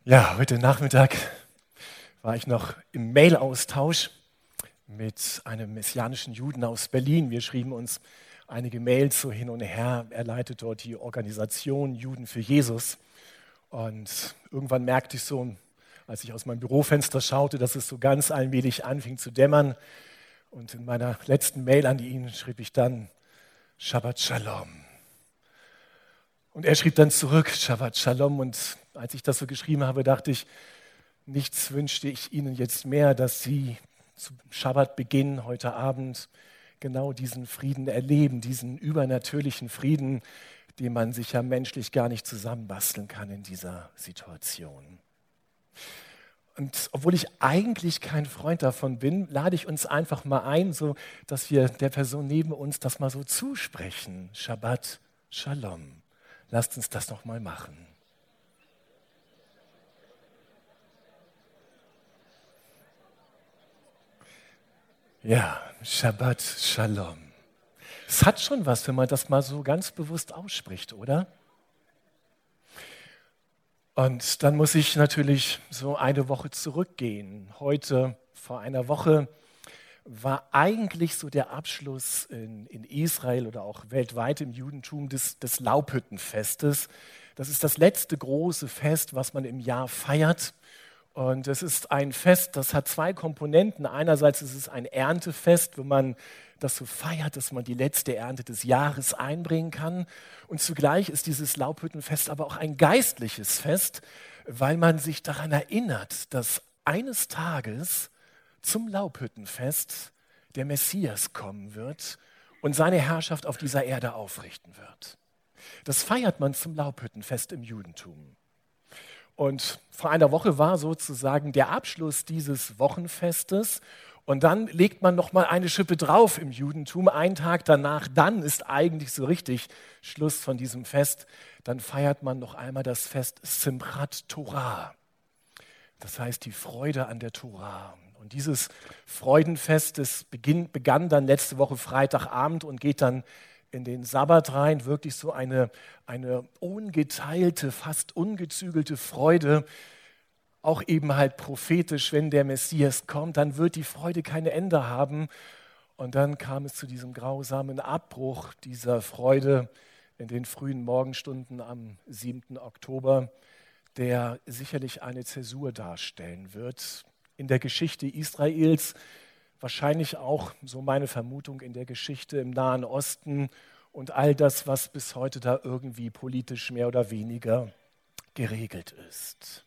Ja, heute Nachmittag war ich noch im Mail-Austausch mit einem messianischen Juden aus Berlin. Wir schrieben uns einige Mails so hin und her. Er leitet dort die Organisation Juden für Jesus. Und irgendwann merkte ich so, als ich aus meinem Bürofenster schaute, dass es so ganz allmählich anfing zu dämmern. Und in meiner letzten Mail an ihn schrieb ich dann Shabbat Shalom. Und er schrieb dann zurück Shabbat Shalom. Und als ich das so geschrieben habe, dachte ich, nichts wünschte ich Ihnen jetzt mehr, dass Sie zum Schabbatbeginn heute Abend genau diesen Frieden erleben, diesen übernatürlichen Frieden, den man sich ja menschlich gar nicht zusammenbasteln kann in dieser Situation. Und obwohl ich eigentlich kein Freund davon bin, lade ich uns einfach mal ein, so dass wir der Person neben uns das mal so zusprechen. Shabbat Shalom. Lasst uns das noch mal machen. Ja, Shabbat Shalom. Es hat schon was, wenn man das mal so ganz bewusst ausspricht, oder? Und dann muss ich natürlich so eine Woche zurückgehen. Heute, vor einer Woche, war eigentlich so der Abschluss in Israel oder auch weltweit im Judentum des Laubhüttenfestes. Das ist das letzte große Fest, was man im Jahr feiert. Und es ist ein Fest, das hat zwei Komponenten. Einerseits ist es ein Erntefest, wo man das so feiert, dass man die letzte Ernte des Jahres einbringen kann. Und zugleich ist dieses Laubhüttenfest aber auch ein geistliches Fest, weil man sich daran erinnert, dass eines Tages zum Laubhüttenfest der Messias kommen wird und seine Herrschaft auf dieser Erde aufrichten wird. Das feiert man zum Laubhüttenfest im Judentum. Und vor einer Woche war sozusagen der Abschluss dieses Wochenfestes. Und dann legt man noch mal eine Schippe drauf im Judentum. Einen Tag danach, dann ist eigentlich so richtig Schluss von diesem Fest. Dann feiert man noch einmal das Fest Simchat Torah. Das heißt die Freude an der Torah. Und dieses Freudenfest, das begann dann letzte Woche Freitagabend und geht dann in den Sabbat rein, wirklich so eine ungeteilte, fast ungezügelte Freude, auch eben halt prophetisch, wenn der Messias kommt, dann wird die Freude kein Ende haben. Und dann kam es zu diesem grausamen Abbruch dieser Freude in den frühen Morgenstunden am 7. Oktober, der sicherlich eine Zäsur darstellen wird in der Geschichte Israels, wahrscheinlich auch, so meine Vermutung, in der Geschichte im Nahen Osten und all das, was bis heute da irgendwie politisch mehr oder weniger geregelt ist.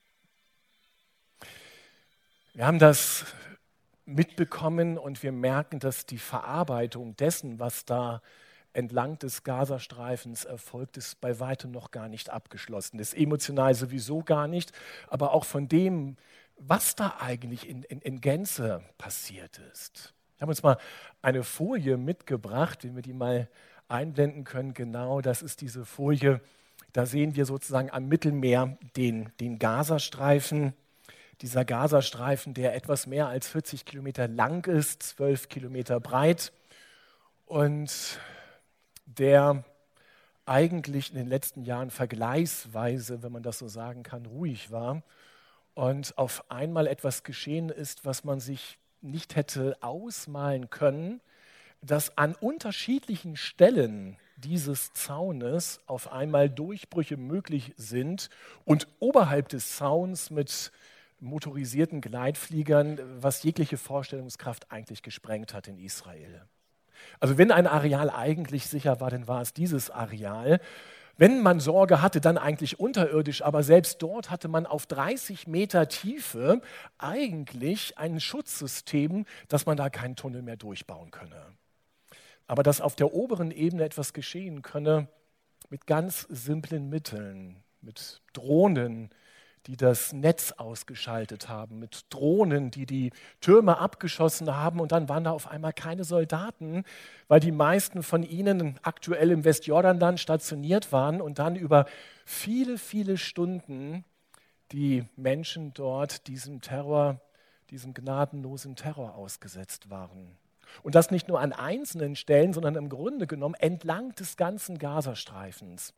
Wir haben das mitbekommen und wir merken, dass die Verarbeitung dessen, was da entlang des Gazastreifens erfolgt, ist bei weitem noch gar nicht abgeschlossen. Das ist emotional sowieso gar nicht, aber auch von dem, was da eigentlich in Gänze passiert ist. Wir haben uns mal eine Folie mitgebracht, wenn wir die mal einblenden können. Genau, das ist diese Folie. Da sehen wir sozusagen am Mittelmeer den Gazastreifen. Dieser Gazastreifen, der etwas mehr als 40 Kilometer lang ist, 12 Kilometer breit und der eigentlich in den letzten Jahren vergleichsweise, wenn man das so sagen kann, ruhig war. Und auf einmal etwas geschehen ist, was man sich nicht hätte ausmalen können, dass an unterschiedlichen Stellen dieses Zaunes auf einmal Durchbrüche möglich sind und oberhalb des Zauns mit motorisierten Gleitfliegern, was jegliche Vorstellungskraft eigentlich gesprengt hat in Israel. Also wenn ein Areal eigentlich sicher war, dann war es dieses Areal. Wenn man Sorge hatte, dann eigentlich unterirdisch, aber selbst dort hatte man auf 30 Meter Tiefe eigentlich ein Schutzsystem, dass man da keinen Tunnel mehr durchbauen könne. Aber dass auf der oberen Ebene etwas geschehen könne mit ganz simplen Mitteln, mit Drohnen, die das Netz ausgeschaltet haben, mit Drohnen, die die Türme abgeschossen haben und dann waren da auf einmal keine Soldaten, weil die meisten von ihnen aktuell im Westjordanland stationiert waren und dann über viele, viele Stunden die Menschen dort diesem Terror, diesem gnadenlosen Terror ausgesetzt waren. Und das nicht nur an einzelnen Stellen, sondern im Grunde genommen entlang des ganzen Gazastreifens.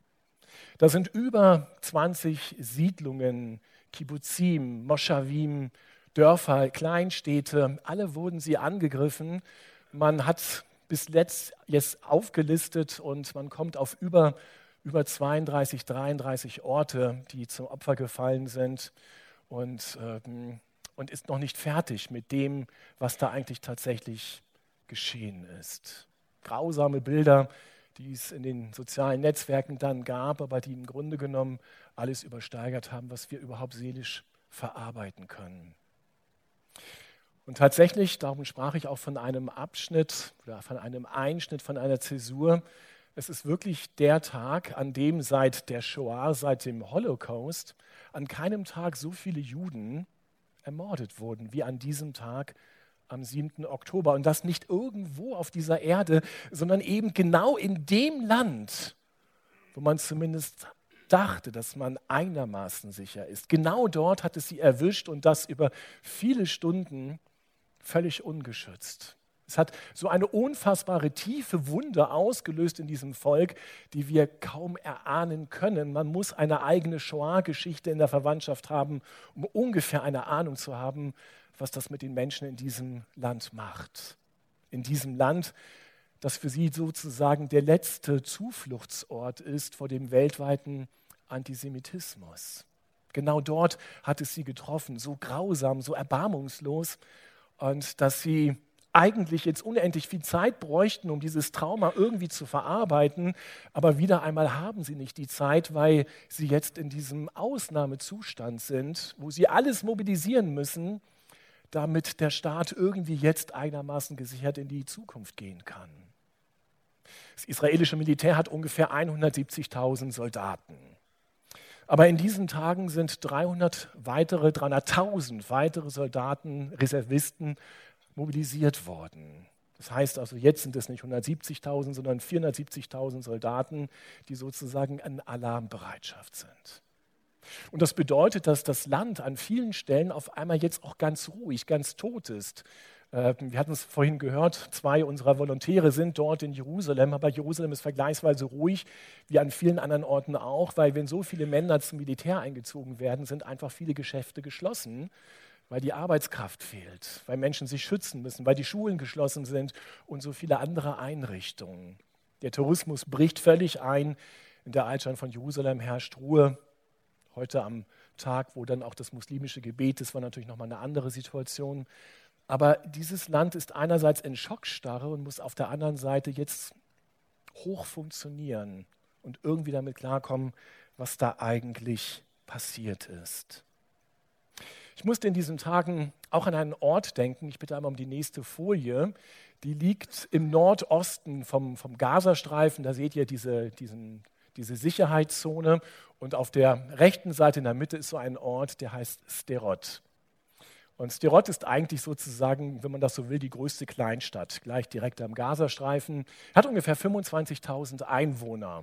Da sind über 20 Siedlungen, Kibbuzim, Moschawim, Dörfer, Kleinstädte, alle wurden sie angegriffen. Man hat bis jetzt aufgelistet und man kommt auf über 32, 33 Orte, die zum Opfer gefallen sind und ist noch nicht fertig mit dem, was da eigentlich tatsächlich geschehen ist. Grausame Bilder, die es in den sozialen Netzwerken dann gab, aber die im Grunde genommen alles übersteigert haben, was wir überhaupt seelisch verarbeiten können. Und tatsächlich, darum sprach ich auch von einem Abschnitt oder von einem Einschnitt, von einer Zäsur. Es ist wirklich der Tag, an dem seit der Shoah, seit dem Holocaust, an keinem Tag so viele Juden ermordet wurden wie an diesem Tag am 7. Oktober. Und das nicht irgendwo auf dieser Erde, sondern eben genau in dem Land, wo man zumindest dachte, dass man einigermaßen sicher ist. Genau dort hat es sie erwischt und das über viele Stunden völlig ungeschützt. Es hat so eine unfassbare tiefe Wunde ausgelöst in diesem Volk, die wir kaum erahnen können. Man muss eine eigene Shoah-Geschichte in der Verwandtschaft haben, um ungefähr eine Ahnung zu haben, was das mit den Menschen in diesem Land macht. In diesem Land, das für sie sozusagen der letzte Zufluchtsort ist vor dem weltweiten Antisemitismus. Genau dort hat es sie getroffen, so grausam, so erbarmungslos, und dass sie eigentlich jetzt unendlich viel Zeit bräuchten, um dieses Trauma irgendwie zu verarbeiten, aber wieder einmal haben sie nicht die Zeit, weil sie jetzt in diesem Ausnahmezustand sind, wo sie alles mobilisieren müssen, damit der Staat irgendwie jetzt einigermaßen gesichert in die Zukunft gehen kann. Das israelische Militär hat ungefähr 170.000 Soldaten. Aber in diesen Tagen sind 300.000 weitere Soldaten, Reservisten mobilisiert worden. Das heißt also, jetzt sind es nicht 170.000, sondern 470.000 Soldaten, die sozusagen in Alarmbereitschaft sind. Und das bedeutet, dass das Land an vielen Stellen auf einmal jetzt auch ganz ruhig, ganz tot ist. Wir hatten es vorhin gehört, 2 unserer Volontäre sind dort in Jerusalem, aber Jerusalem ist vergleichsweise ruhig, wie an vielen anderen Orten auch, weil wenn so viele Männer zum Militär eingezogen werden, sind einfach viele Geschäfte geschlossen, weil die Arbeitskraft fehlt, weil Menschen sich schützen müssen, weil die Schulen geschlossen sind und so viele andere Einrichtungen. Der Tourismus bricht völlig ein. In der Altstadt von Jerusalem herrscht Ruhe. Heute am Tag, wo dann auch das muslimische Gebet ist, war natürlich nochmal eine andere Situation. Aber dieses Land ist einerseits in Schockstarre und muss auf der anderen Seite jetzt hoch funktionieren und irgendwie damit klarkommen, was da eigentlich passiert ist. Ich musste in diesen Tagen auch an einen Ort denken. Ich bitte einmal um die nächste Folie. Die liegt im Nordosten vom Gazastreifen. Da seht ihr diese Sicherheitszone. Und auf der rechten Seite in der Mitte ist so ein Ort, der heißt Sderot. Und Sderot ist eigentlich sozusagen, wenn man das so will, die größte Kleinstadt, gleich direkt am Gazastreifen. Hat ungefähr 25.000 Einwohner.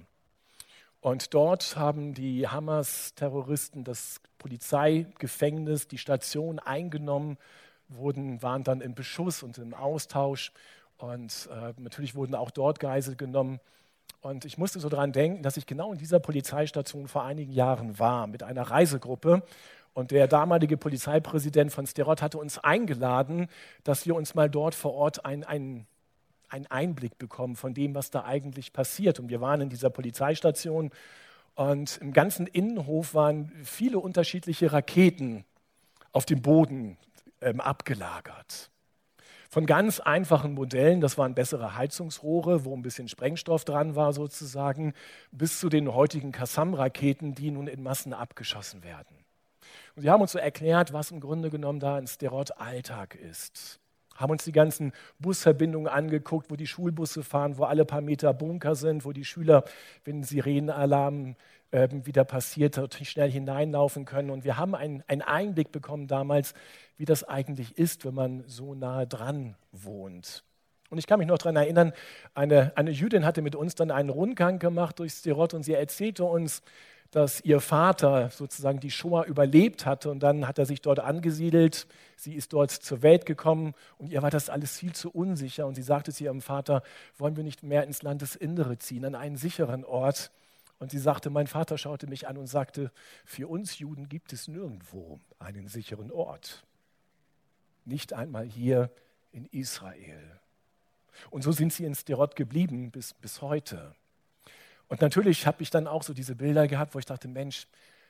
Und dort haben die Hamas-Terroristen das Polizeigefängnis, die Station eingenommen, waren dann im Beschuss und im Austausch. Und natürlich wurden auch dort Geisel genommen. Und ich musste so daran denken, dass ich genau in dieser Polizeistation vor einigen Jahren war mit einer Reisegruppe. Und der damalige Polizeipräsident von Sderot hatte uns eingeladen, dass wir uns mal dort vor Ort einen Einblick bekommen von dem, was da eigentlich passiert. Und wir waren in dieser Polizeistation und im ganzen Innenhof waren viele unterschiedliche Raketen auf dem Boden abgelagert. Von ganz einfachen Modellen, das waren bessere Heizungsrohre, wo ein bisschen Sprengstoff dran war sozusagen, bis zu den heutigen Qassam-Raketen, die nun in Massen abgeschossen werden. Und sie haben uns so erklärt, was im Grunde genommen da in Sderot Alltag ist. Haben uns die ganzen Busverbindungen angeguckt, wo die Schulbusse fahren, wo alle paar Meter Bunker sind, wo die Schüler, wenn Sirenenalarm wieder passiert, natürlich schnell hineinlaufen können. Und wir haben einen Einblick bekommen damals, wie das eigentlich ist, wenn man so nahe dran wohnt. Und ich kann mich noch daran erinnern, eine Jüdin hatte mit uns dann einen Rundgang gemacht durch Sderot und sie erzählte uns, dass ihr Vater sozusagen die Shoah überlebt hatte und dann hat er sich dort angesiedelt. Sie ist dort zur Welt gekommen und ihr war das alles viel zu unsicher und sie sagte zu ihrem Vater, wollen wir nicht mehr ins Landesinnere ziehen, an einen sicheren Ort? Und sie sagte, mein Vater schaute mich an und sagte, für uns Juden gibt es nirgendwo einen sicheren Ort. Nicht einmal hier in Israel. Und so sind sie in Sderot geblieben bis heute. Und natürlich habe ich dann auch so diese Bilder gehabt, wo ich dachte, Mensch,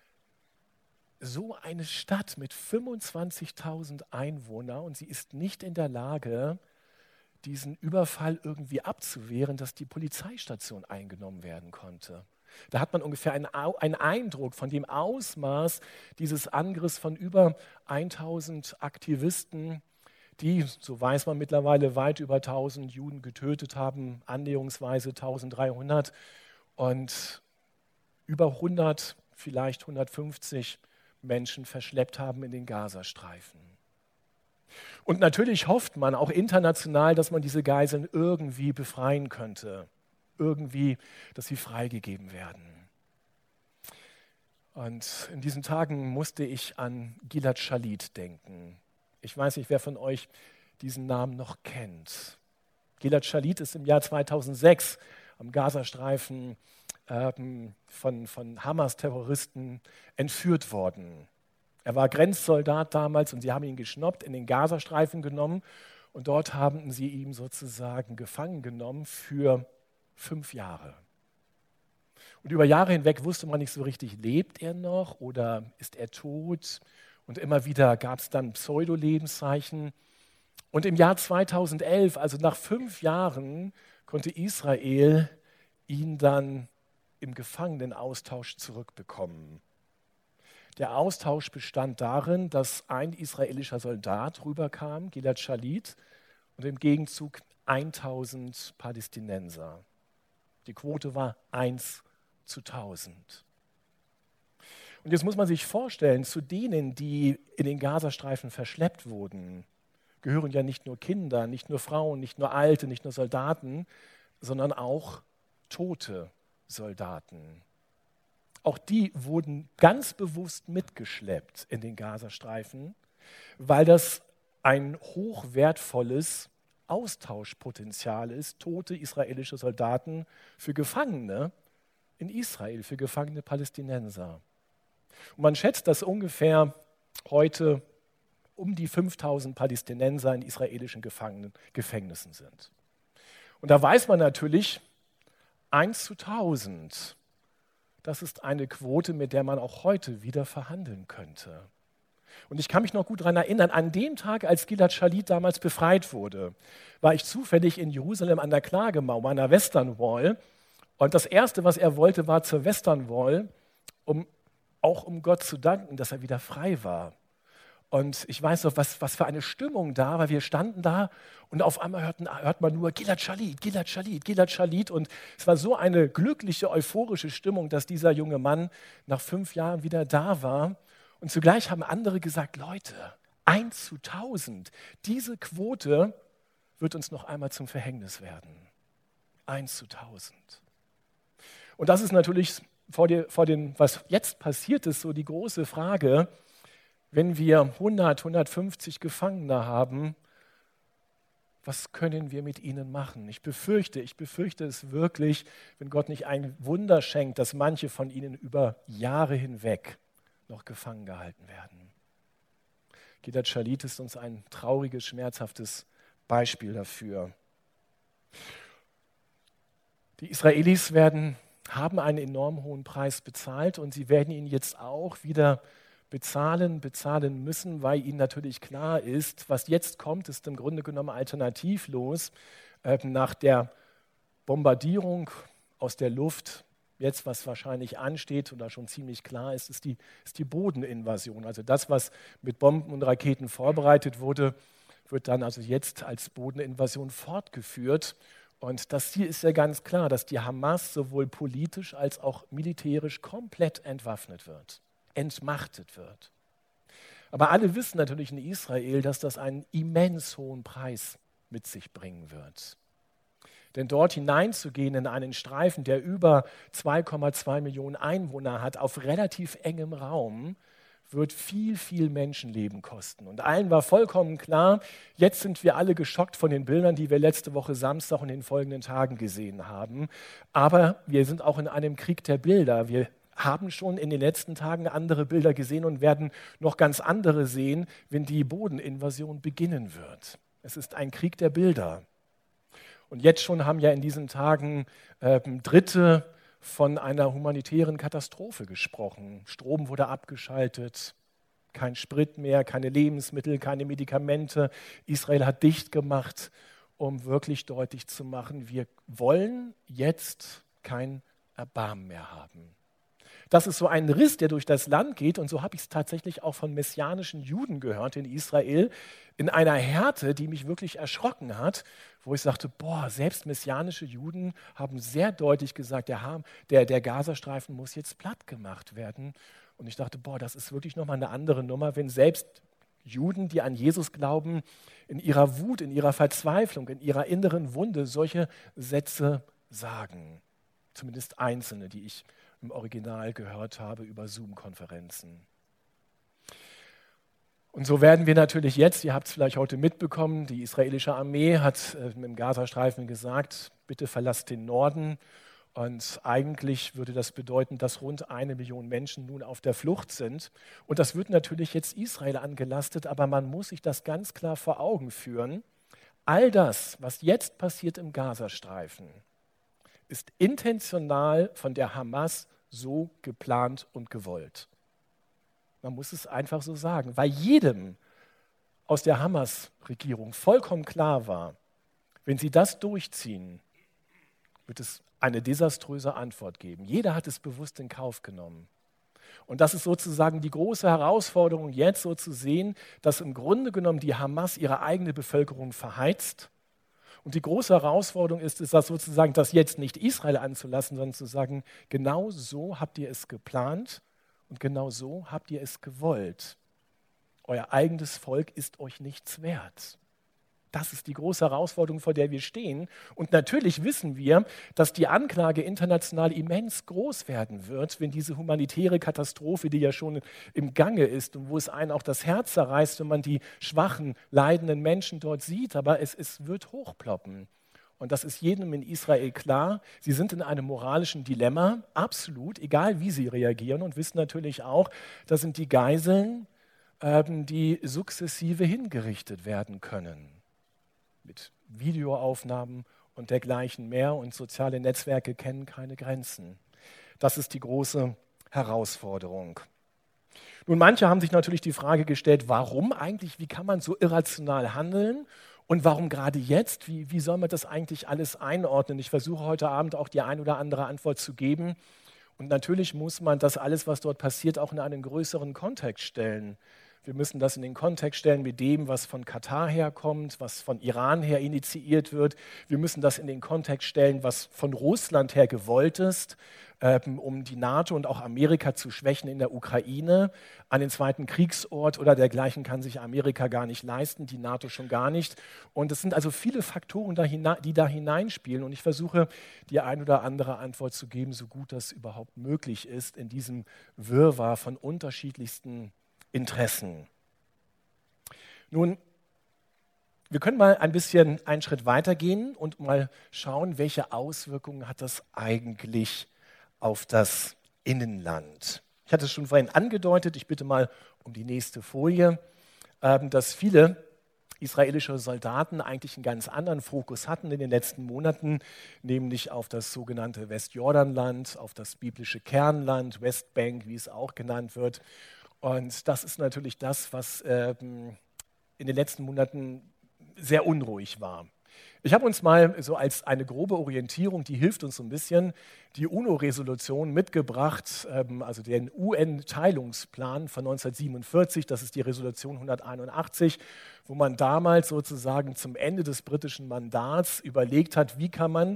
so eine Stadt mit 25.000 Einwohnern und sie ist nicht in der Lage, diesen Überfall irgendwie abzuwehren, dass die Polizeistation eingenommen werden konnte. Da hat man ungefähr einen Eindruck von dem Ausmaß dieses Angriffs von über 1.000 Aktivisten, die, so weiß man mittlerweile, weit über 1.000 Juden getötet haben, annäherungsweise 1.300 und über 100, vielleicht 150 Menschen verschleppt haben in den Gazastreifen. Und natürlich hofft man auch international, dass man diese Geiseln irgendwie befreien könnte, irgendwie, dass sie freigegeben werden. Und in diesen Tagen musste ich an Gilad Shalit denken. Ich weiß nicht, wer von euch diesen Namen noch kennt. Gilad Shalit ist im Jahr 2006 am Gazastreifen von Hamas-Terroristen entführt worden. Er war Grenzsoldat damals und sie haben ihn geschnappt, in den Gazastreifen genommen und dort haben sie ihn sozusagen gefangen genommen für 5 Jahre. Und über Jahre hinweg wusste man nicht so richtig, lebt er noch oder ist er tot? Und immer wieder gab es dann Pseudo-Lebenszeichen. Und im Jahr 2011, also nach 5 Jahren, konnte Israel ihn dann im Gefangenenaustausch zurückbekommen. Der Austausch bestand darin, dass ein israelischer Soldat rüberkam, Gilad Shalit, und im Gegenzug 1.000 Palästinenser. Die Quote war 1:1.000. Und jetzt muss man sich vorstellen, zu denen, die in den Gazastreifen verschleppt wurden, gehören ja nicht nur Kinder, nicht nur Frauen, nicht nur Alte, nicht nur Soldaten, sondern auch tote Soldaten. Auch die wurden ganz bewusst mitgeschleppt in den Gazastreifen, weil das ein hochwertvolles Austauschpotenzial ist, tote israelische Soldaten für Gefangene in Israel, für gefangene Palästinenser. Und man schätzt, dass ungefähr heute um die 5.000 Palästinenser in israelischen Gefängnissen sind. Und da weiß man natürlich, 1:1.000, das ist eine Quote, mit der man auch heute wieder verhandeln könnte. Und ich kann mich noch gut daran erinnern, an dem Tag, als Gilad Shalit damals befreit wurde, war ich zufällig in Jerusalem an der Klagemauer, an der Western Wall. Und das Erste, was er wollte, war zur Western Wall, um Gott zu danken, dass er wieder frei war. Und ich weiß noch, was für eine Stimmung da, weil wir standen da und auf einmal hört man nur Gilad Shalit, Gilad Shalit, Gilad Shalit. Und es war so eine glückliche, euphorische Stimmung, dass dieser junge Mann nach 5 Jahren wieder da war. Und zugleich haben andere gesagt, Leute, 1:1.000, diese Quote wird uns noch einmal zum Verhängnis werden. 1:1.000. Und das ist natürlich vor dem, was jetzt passiert ist, so die große Frage, wenn wir 100, 150 Gefangene haben, was können wir mit ihnen machen? Ich befürchte es wirklich, wenn Gott nicht ein Wunder schenkt, dass manche von ihnen über Jahre hinweg noch gefangen gehalten werden. Gilad Shalit ist uns ein trauriges, schmerzhaftes Beispiel dafür. Die Israelis haben einen enorm hohen Preis bezahlt und sie werden ihn jetzt auch wieder bezahlen müssen, weil ihnen natürlich klar ist, was jetzt kommt, ist im Grunde genommen alternativlos. Nach der Bombardierung aus der Luft, jetzt was wahrscheinlich ansteht oder schon ziemlich klar ist, ist die Bodeninvasion. Also das, was mit Bomben und Raketen vorbereitet wurde, wird dann also jetzt als Bodeninvasion fortgeführt. Und das Ziel ist ja ganz klar, dass die Hamas sowohl politisch als auch militärisch komplett entwaffnet wird, entmachtet wird. Aber alle wissen natürlich in Israel, dass das einen immens hohen Preis mit sich bringen wird. Denn dort hineinzugehen in einen Streifen, der über 2,2 Millionen Einwohner hat, auf relativ engem Raum, wird viel, viel Menschenleben kosten. Und allen war vollkommen klar, jetzt sind wir alle geschockt von den Bildern, die wir letzte Woche Samstag und in den folgenden Tagen gesehen haben. Aber wir sind auch in einem Krieg der Bilder. Wir haben schon in den letzten Tagen andere Bilder gesehen und werden noch ganz andere sehen, wenn die Bodeninvasion beginnen wird. Es ist ein Krieg der Bilder. Und jetzt schon haben ja in diesen Tagen Dritte von einer humanitären Katastrophe gesprochen. Strom wurde abgeschaltet, kein Sprit mehr, keine Lebensmittel, keine Medikamente. Israel hat dicht gemacht, um wirklich deutlich zu machen, wir wollen jetzt kein Erbarmen mehr haben. Das ist so ein Riss, der durch das Land geht, und so habe ich es tatsächlich auch von messianischen Juden gehört in Israel, in einer Härte, die mich wirklich erschrocken hat, wo ich sagte, boah, selbst messianische Juden haben sehr deutlich gesagt, der Gazastreifen muss jetzt platt gemacht werden. Und ich dachte, boah, das ist wirklich nochmal eine andere Nummer, wenn selbst Juden, die an Jesus glauben, in ihrer Wut, in ihrer Verzweiflung, in ihrer inneren Wunde solche Sätze sagen. Zumindest einzelne, die ich im Original gehört habe über Zoom-Konferenzen. Und so werden wir natürlich jetzt, ihr habt es vielleicht heute mitbekommen, die israelische Armee hat im Gazastreifen gesagt, bitte verlasst den Norden. Und eigentlich würde das bedeuten, dass rund 1 Million Menschen nun auf der Flucht sind. Und das wird natürlich jetzt Israel angelastet, aber man muss sich das ganz klar vor Augen führen. All das, was jetzt passiert im Gazastreifen, ist intentional von der Hamas so geplant und gewollt. Man muss es einfach so sagen, weil jedem aus der Hamas-Regierung vollkommen klar war, wenn sie das durchziehen, wird es eine desaströse Antwort geben. Jeder hat es bewusst in Kauf genommen. Und das ist sozusagen die große Herausforderung, jetzt so zu sehen, dass im Grunde genommen die Hamas ihre eigene Bevölkerung verheizt. Und die große Herausforderung ist es, das sozusagen das jetzt nicht Israel anzulassen, sondern zu sagen, genau so habt ihr es geplant und genau so habt ihr es gewollt. Euer eigenes Volk ist euch nichts wert. Das ist die große Herausforderung, vor der wir stehen. Und natürlich wissen wir, dass die Anklage international immens groß werden wird, wenn diese humanitäre Katastrophe, die ja schon im Gange ist und wo es einen auch das Herz zerreißt, wenn man die schwachen, leidenden Menschen dort sieht, aber es wird hochploppen. Und das ist jedem in Israel klar. Sie sind in einem moralischen Dilemma, absolut, egal wie sie reagieren, und wissen natürlich auch, das sind die Geiseln, die sukzessive hingerichtet werden können. Mit Videoaufnahmen und dergleichen mehr, und soziale Netzwerke kennen keine Grenzen. Das ist die große Herausforderung. Nun, manche haben sich natürlich die Frage gestellt, warum eigentlich, wie kann man so irrational handeln und warum gerade jetzt, wie soll man das eigentlich alles einordnen? Ich versuche heute Abend auch die ein oder andere Antwort zu geben, und natürlich muss man das alles, was dort passiert, auch in einen größeren Kontext stellen. Wir müssen das in den Kontext stellen mit dem, was von Katar herkommt, was von Iran her initiiert wird. Wir müssen das in den Kontext stellen, was von Russland her gewollt ist, um die NATO und auch Amerika zu schwächen in der Ukraine. Einen zweiten Kriegsort oder dergleichen kann sich Amerika gar nicht leisten, die NATO schon gar nicht. Und es sind also viele Faktoren, die da hineinspielen. Und ich versuche, die ein oder andere Antwort zu geben, so gut das überhaupt möglich ist, in diesem Wirrwarr von unterschiedlichsten Interessen. Nun, wir können mal ein bisschen einen Schritt weitergehen und mal schauen, welche Auswirkungen hat das eigentlich auf das Innenland. Ich hatte es schon vorhin angedeutet, ich bitte mal um die nächste Folie, dass viele israelische Soldaten eigentlich einen ganz anderen Fokus hatten in den letzten Monaten, nämlich auf das sogenannte Westjordanland, auf das biblische Kernland, Westbank, wie es auch genannt wird. Und das ist natürlich das, was in den letzten Monaten sehr unruhig war. Ich habe uns mal so als eine grobe Orientierung, die hilft uns so ein bisschen, die UNO-Resolution mitgebracht, also den UN-Teilungsplan von 1947, das ist die Resolution 181, wo man damals sozusagen zum Ende des britischen Mandats überlegt hat, wie kann man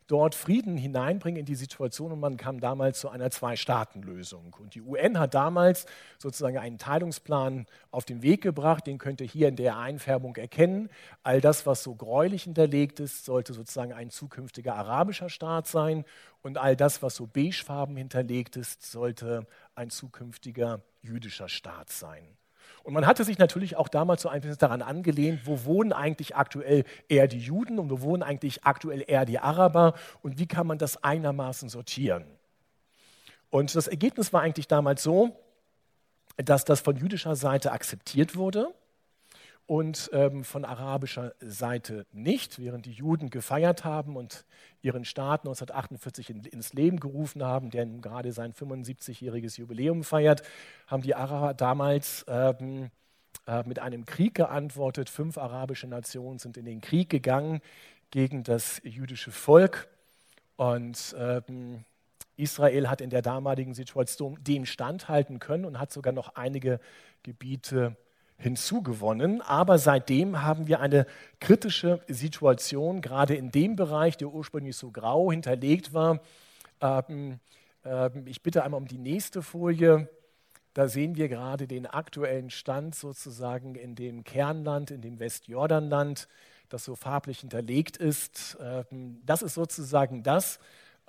dort Frieden hineinbringen in die Situation und man kam damals zu einer Zwei-Staaten-Lösung. Und die UN hat damals sozusagen einen Teilungsplan auf den Weg gebracht, den könnt ihr hier in der Einfärbung erkennen. All das, was so gräulich hinterlegt ist, sollte sozusagen ein zukünftiger arabischer Staat sein und all das, was so beigefarben hinterlegt ist, sollte ein zukünftiger jüdischer Staat sein. Und man hatte sich natürlich auch damals so ein bisschen daran angelehnt, wo wohnen eigentlich aktuell eher die Juden und wo wohnen eigentlich aktuell eher die Araber und wie kann man das einigermaßen sortieren. Und das Ergebnis war eigentlich damals so, dass das von jüdischer Seite akzeptiert wurde und von arabischer Seite nicht, während die Juden gefeiert haben und ihren Staat 1948 ins Leben gerufen haben, der nun gerade sein 75-jähriges Jubiläum feiert, haben die Araber damals mit einem Krieg geantwortet. 5 arabische Nationen sind in den Krieg gegangen gegen das jüdische Volk und Israel hat in der damaligen Situation dem standhalten können und hat sogar noch einige Gebiete hinzugewonnen. Aber seitdem haben wir eine kritische Situation, gerade in dem Bereich, der ursprünglich so grau hinterlegt war. Ich bitte einmal um die nächste Folie. Da sehen wir gerade den aktuellen Stand sozusagen in dem Kernland, in dem Westjordanland, das so farblich hinterlegt ist. Das ist sozusagen das,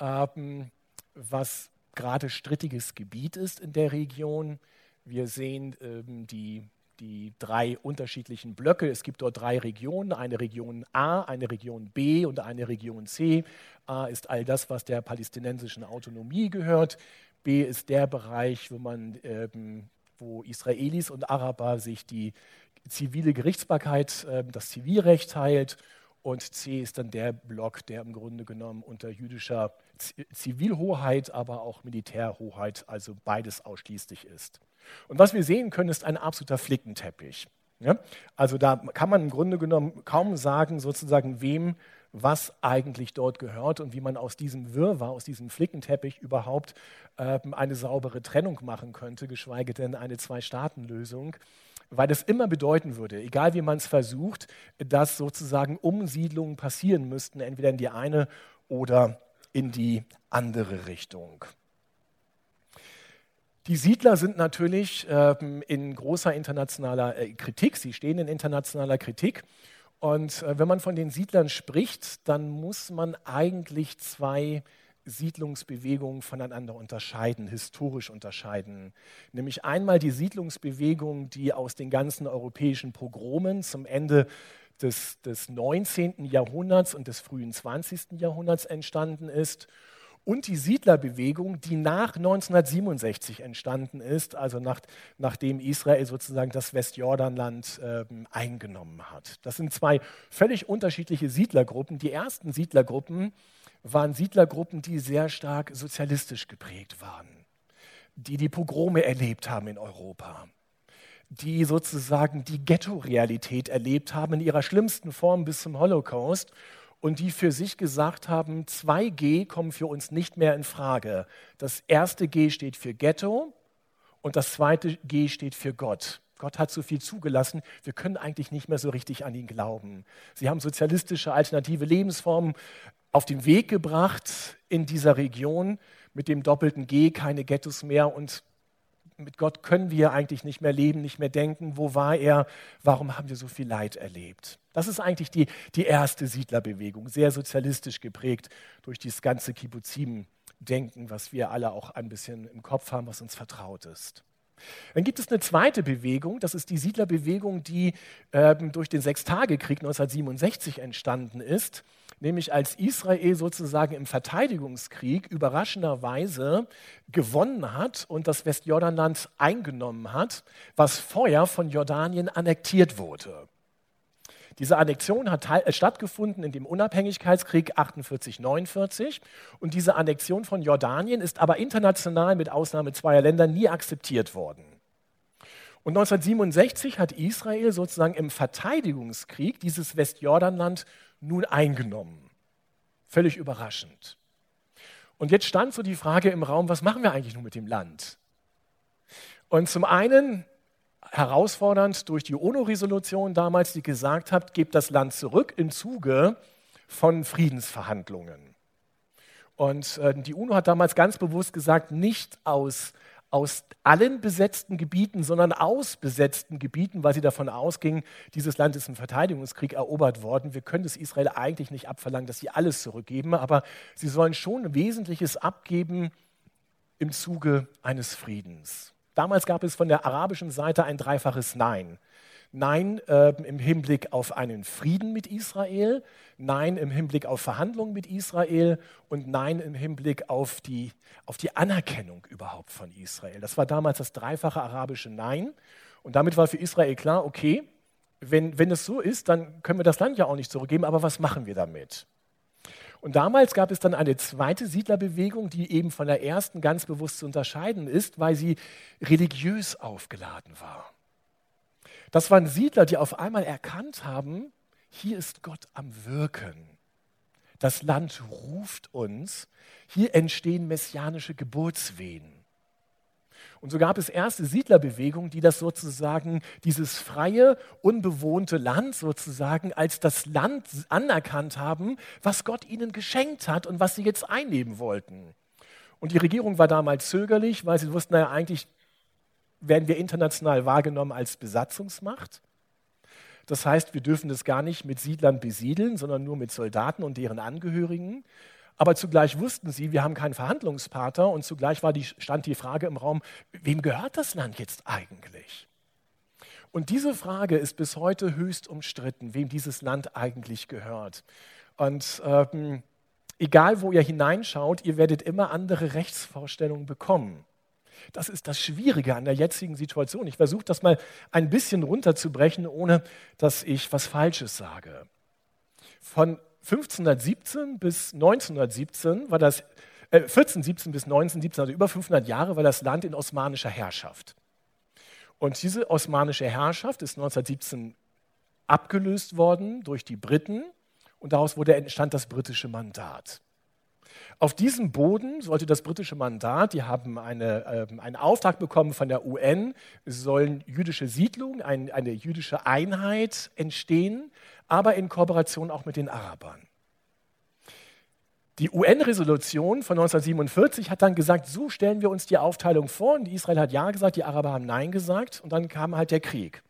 was gerade strittiges Gebiet ist in der Region. Wir sehen die 3 unterschiedlichen Blöcke. Es gibt dort 3 Regionen, eine Region A, eine Region B und eine Region C. A ist all das, was der palästinensischen Autonomie gehört. B ist der Bereich, wo Israelis und Araber sich die zivile Gerichtsbarkeit, das Zivilrecht teilt. Und C ist dann der Block, der im Grunde genommen unter jüdischer Zivilhoheit, aber auch Militärhoheit, also beides ausschließlich ist. Und was wir sehen können, ist ein absoluter Flickenteppich. Ja? Also da kann man im Grunde genommen kaum sagen, sozusagen, wem was eigentlich dort gehört und wie man aus diesem Wirrwarr, aus diesem Flickenteppich überhaupt eine saubere Trennung machen könnte, geschweige denn eine Zwei-Staaten-Lösung, weil das immer bedeuten würde, egal wie man es versucht, dass sozusagen Umsiedlungen passieren müssten, entweder in die eine oder in die andere Richtung. Die Siedler sind natürlich in großer internationaler Kritik, sie stehen in internationaler Kritik. Und wenn man von den Siedlern spricht, dann muss man eigentlich 2 Siedlungsbewegungen voneinander unterscheiden, historisch unterscheiden. Nämlich einmal die Siedlungsbewegung, die aus den ganzen europäischen Pogromen zum Ende des 19. Jahrhunderts und des frühen 20. Jahrhunderts entstanden ist. Und die Siedlerbewegung, die nach 1967 entstanden ist, also nachdem Israel sozusagen das Westjordanland eingenommen hat. Das sind 2 völlig unterschiedliche Siedlergruppen. Die ersten Siedlergruppen waren Siedlergruppen, die sehr stark sozialistisch geprägt waren, die Pogrome erlebt haben in Europa, die sozusagen die Ghetto-Realität erlebt haben in ihrer schlimmsten Form bis zum Holocaust und die für sich gesagt haben, 2 G kommen für uns nicht mehr in Frage. Das erste G steht für Ghetto und das zweite G steht für Gott. Gott hat so viel zugelassen, wir können eigentlich nicht mehr so richtig an ihn glauben. Sie haben sozialistische alternative Lebensformen auf den Weg gebracht in dieser Region mit dem doppelten G, keine Ghettos mehr und mit Gott können wir eigentlich nicht mehr leben, nicht mehr denken. Wo war er? Warum haben wir so viel Leid erlebt? Das ist eigentlich die erste Siedlerbewegung, sehr sozialistisch geprägt durch dieses ganze Kibbuzim-Denken, was wir alle auch ein bisschen im Kopf haben, was uns vertraut ist. Dann gibt es eine zweite Bewegung, das ist die Siedlerbewegung, die durch den Sechstagekrieg 1967 entstanden ist, nämlich als Israel sozusagen im Verteidigungskrieg überraschenderweise gewonnen hat und das Westjordanland eingenommen hat, was vorher von Jordanien annektiert wurde. Diese Annexion hat stattgefunden in dem Unabhängigkeitskrieg 48/49 und diese Annexion von Jordanien ist aber international mit Ausnahme 2 Länder nie akzeptiert worden. Und 1967 hat Israel sozusagen im Verteidigungskrieg dieses Westjordanland nun eingenommen. Völlig überraschend. Und jetzt stand so die Frage im Raum, was machen wir eigentlich nun mit dem Land? Und zum einen herausfordernd durch die UNO-Resolution damals, die gesagt hat, gebt das Land zurück im Zuge von Friedensverhandlungen. Und die UNO hat damals ganz bewusst gesagt, nicht aus allen besetzten Gebieten, sondern aus besetzten Gebieten, weil sie davon ausging, dieses Land ist im Verteidigungskrieg erobert worden. Wir können es Israel eigentlich nicht abverlangen, dass sie alles zurückgeben, aber sie sollen schon Wesentliches abgeben im Zuge eines Friedens. Damals gab es von der arabischen Seite ein dreifaches Nein. Nein im Hinblick auf einen Frieden mit Israel, Nein im Hinblick auf Verhandlungen mit Israel und Nein im Hinblick auf die Anerkennung überhaupt von Israel. Das war damals das dreifache arabische Nein. Und damit war für Israel klar, okay, wenn es so ist, dann können wir das Land ja auch nicht zurückgeben, aber was machen wir damit? Und damals gab es dann eine zweite Siedlerbewegung, die eben von der ersten ganz bewusst zu unterscheiden ist, weil sie religiös aufgeladen war. Das waren Siedler, die auf einmal erkannt haben, hier ist Gott am Wirken. Das Land ruft uns, hier entstehen messianische Geburtswehen. Und so gab es erste Siedlerbewegungen, die das sozusagen, dieses freie, unbewohnte Land sozusagen als das Land anerkannt haben, was Gott ihnen geschenkt hat und was sie jetzt einnehmen wollten. Und die Regierung war damals zögerlich, weil sie wussten, naja, eigentlich werden wir international wahrgenommen als Besatzungsmacht. Das heißt, wir dürfen das gar nicht mit Siedlern besiedeln, sondern nur mit Soldaten und deren Angehörigen. Aber zugleich wussten sie, wir haben keinen Verhandlungspartner und zugleich stand die Frage im Raum, wem gehört das Land jetzt eigentlich? Und diese Frage ist bis heute höchst umstritten, wem dieses Land eigentlich gehört. Und egal, wo ihr hineinschaut, ihr werdet immer andere Rechtsvorstellungen bekommen. Das ist das Schwierige an der jetzigen Situation. Ich versuche das mal ein bisschen runterzubrechen, ohne dass ich was Falsches sage. Von 1517 bis 1917 war das, 1417 bis 1917, also über 500 Jahre, war das Land in osmanischer Herrschaft. Und diese osmanische Herrschaft ist 1917 abgelöst worden durch die Briten und daraus entstand das britische Mandat. Auf diesem Boden sollte das britische Mandat, die haben einen Auftrag bekommen von der UN, es sollen jüdische Siedlungen, eine jüdische Einheit entstehen, aber in Kooperation auch mit den Arabern. Die UN-Resolution von 1947 hat dann gesagt, so stellen wir uns die Aufteilung vor. Und Israel hat Ja gesagt, die Araber haben Nein gesagt und dann kam halt der Krieg.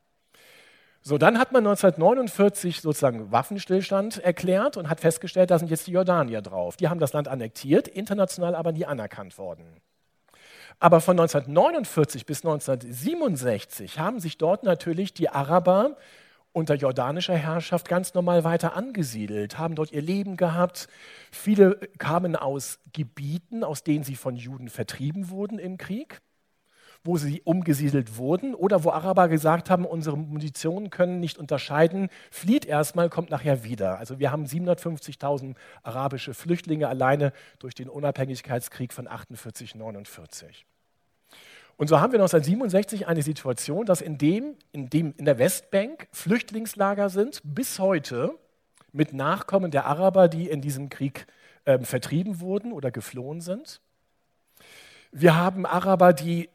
So, dann hat man 1949 sozusagen Waffenstillstand erklärt und hat festgestellt, da sind jetzt die Jordanier drauf. Die haben das Land annektiert, international aber nie anerkannt worden. Aber von 1949 bis 1967 haben sich dort natürlich die Araber unter jordanischer Herrschaft ganz normal weiter angesiedelt, haben dort ihr Leben gehabt. Viele kamen aus Gebieten, aus denen sie von Juden vertrieben wurden im Krieg, wo sie umgesiedelt wurden oder wo Araber gesagt haben, unsere Munition können nicht unterscheiden, flieht erstmal, kommt nachher wieder. Also wir haben 750.000 arabische Flüchtlinge alleine durch den Unabhängigkeitskrieg von 48, 49. Und so haben wir 1967 eine Situation, dass in der Westbank Flüchtlingslager sind, bis heute mit Nachkommen der Araber, die in diesem Krieg vertrieben wurden oder geflohen sind. Wir haben Araber, die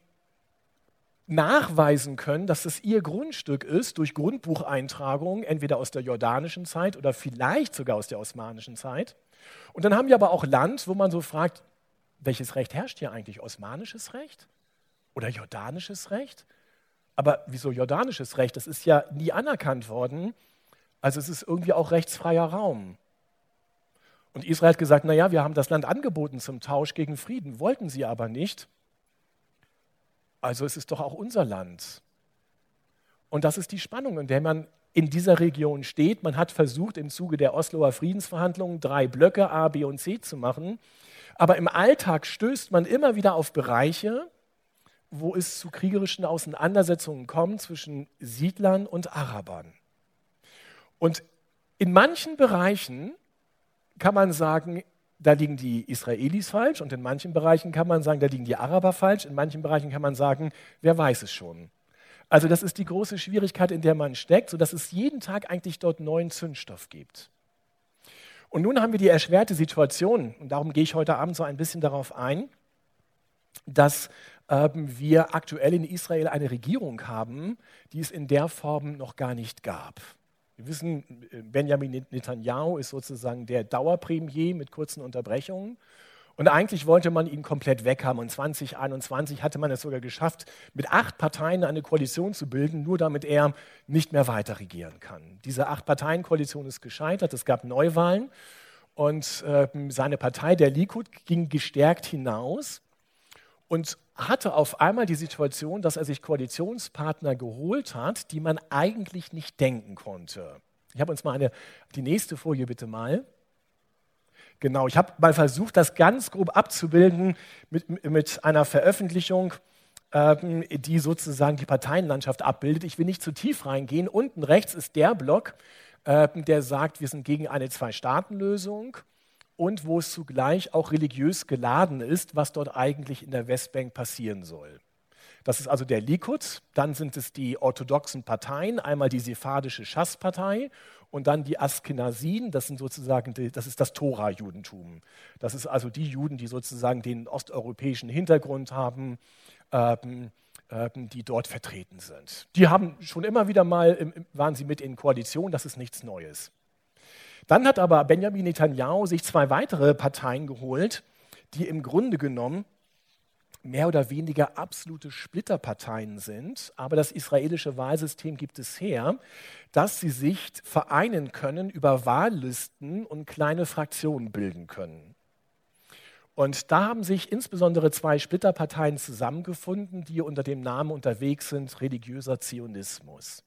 nachweisen können, dass es ihr Grundstück ist durch Grundbucheintragungen, entweder aus der jordanischen Zeit oder vielleicht sogar aus der osmanischen Zeit. Und dann haben wir aber auch Land, wo man so fragt, welches Recht herrscht hier eigentlich? Osmanisches Recht oder jordanisches Recht? Aber wieso jordanisches Recht? Das ist ja nie anerkannt worden. Also es ist irgendwie auch rechtsfreier Raum. Und Israel hat gesagt, naja, wir haben das Land angeboten zum Tausch gegen Frieden, wollten sie aber nicht. Also es ist doch auch unser Land. Und das ist die Spannung, in der man in dieser Region steht. Man hat versucht, im Zuge der Osloer Friedensverhandlungen 3 Blöcke A, B und C zu machen. Aber im Alltag stößt man immer wieder auf Bereiche, wo es zu kriegerischen Auseinandersetzungen kommt zwischen Siedlern und Arabern. Und in manchen Bereichen kann man sagen, da liegen die Israelis falsch und in manchen Bereichen kann man sagen, da liegen die Araber falsch, in manchen Bereichen kann man sagen, wer weiß es schon. Also das ist die große Schwierigkeit, in der man steckt, sodass es jeden Tag eigentlich dort neuen Zündstoff gibt. Und nun haben wir die erschwerte Situation, und darum gehe ich heute Abend so ein bisschen darauf ein, dass wir aktuell in Israel eine Regierung haben, die es in der Form noch gar nicht gab. Wir wissen, Benjamin Netanyahu ist sozusagen der Dauerpremier mit kurzen Unterbrechungen. Und eigentlich wollte man ihn komplett weghaben. Und 2021 hatte man es sogar geschafft, mit 8 Parteien eine Koalition zu bilden, nur damit er nicht mehr weiter regieren kann. Diese 8-Parteien-Koalition ist gescheitert, es gab Neuwahlen und seine Partei, der Likud, ging gestärkt hinaus und hatte auf einmal die Situation, dass er sich Koalitionspartner geholt hat, die man eigentlich nicht denken konnte. Ich habe uns mal die nächste Folie bitte mal. Genau, ich habe mal versucht, das ganz grob abzubilden mit einer Veröffentlichung, die sozusagen die Parteienlandschaft abbildet. Ich will nicht zu tief reingehen. Unten rechts ist der Block, der sagt, wir sind gegen eine Zwei-Staaten-Lösung und wo es zugleich auch religiös geladen ist, was dort eigentlich in der Westbank passieren soll. Das ist also der Likud, dann sind es die orthodoxen Parteien, einmal die sephardische Schass-Partei und dann die Askenasiden, das sind sozusagen das ist das Tora-Judentum. Das ist also die Juden, die sozusagen den osteuropäischen Hintergrund haben, die dort vertreten sind. Die haben schon immer wieder mal, waren sie mit in Koalition, das ist nichts Neues. Dann hat aber Benjamin Netanyahu sich 2 weitere Parteien geholt, die im Grunde genommen mehr oder weniger absolute Splitterparteien sind, aber das israelische Wahlsystem gibt es her, dass sie sich vereinen können, über Wahllisten und kleine Fraktionen bilden können. Und da haben sich insbesondere 2 Splitterparteien zusammengefunden, die unter dem Namen unterwegs sind, religiöser Zionismus.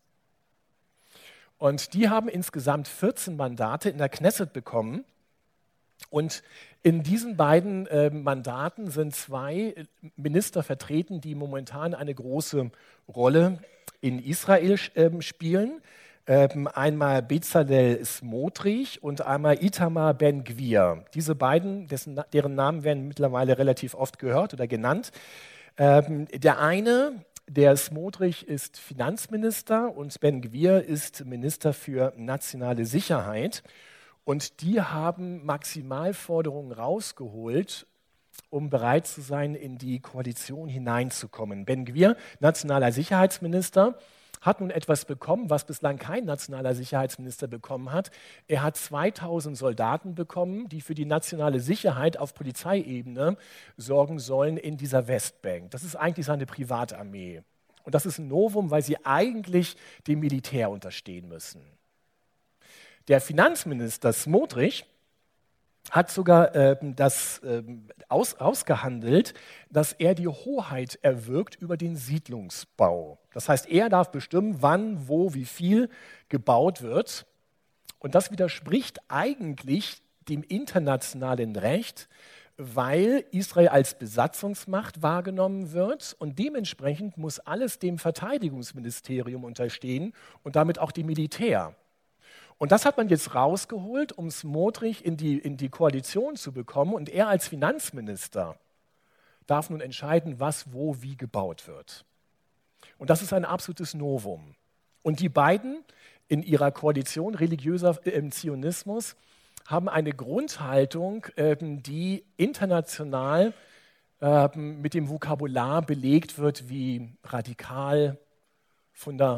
Und die haben insgesamt 14 Mandate in der Knesset bekommen. Und in diesen beiden Mandaten sind 2 Minister vertreten, die momentan eine große Rolle in Israel spielen. Einmal Bezalel Smotrich und einmal Itamar Ben-Gvir. Diese beiden, deren Namen werden mittlerweile relativ oft gehört oder genannt. Der eine, der Smotrich, ist Finanzminister und Ben-Gvir ist Minister für nationale Sicherheit. Und die haben Maximalforderungen rausgeholt, um bereit zu sein, in die Koalition hineinzukommen. Ben-Gvir, nationaler Sicherheitsminister, hat nun etwas bekommen, was bislang kein nationaler Sicherheitsminister bekommen hat. Er hat 2000 Soldaten bekommen, die für die nationale Sicherheit auf Polizeiebene sorgen sollen in dieser Westbank. Das ist eigentlich seine Privatarmee. Und das ist ein Novum, weil sie eigentlich dem Militär unterstehen müssen. Der Finanzminister Smotrich hat sogar ausgehandelt, dass er die Hoheit erwirkt über den Siedlungsbau. Das heißt, er darf bestimmen, wann, wo, wie viel gebaut wird. Und das widerspricht eigentlich dem internationalen Recht, weil Israel als Besatzungsmacht wahrgenommen wird und dementsprechend muss alles dem Verteidigungsministerium unterstehen und damit auch dem Militär. Und das hat man jetzt rausgeholt, um Smotrich in die Koalition zu bekommen. Und er als Finanzminister darf nun entscheiden, was, wo, wie gebaut wird. Und das ist ein absolutes Novum. Und die beiden in ihrer Koalition religiöser Zionismus haben eine Grundhaltung, die international mit dem Vokabular belegt wird wie radikal,